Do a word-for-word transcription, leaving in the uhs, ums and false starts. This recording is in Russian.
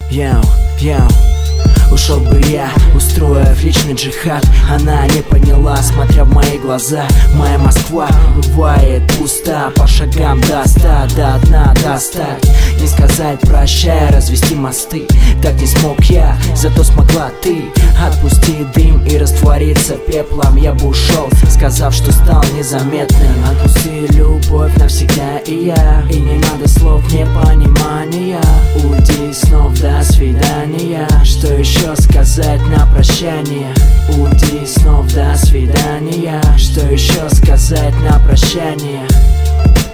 Йоу, йоу. Ушел бы я, устроив личный джихад. Она не поняла, смотря в мои глаза. Моя Москва бывает пуста. По шагам до ста, до дна достать. Не сказать прощай, развести мосты. Так не смог я, зато смогла ты. Отпусти дым и раствориться пеплом. Я бы ушел, сказав, что стал незаметным. Отпусти любовь навсегда и я. И не надо слов непонимания. Уйди снова, до свидания. Что еще сказать на прощание? Уйди снова, до свидания. Что еще сказать на прощание?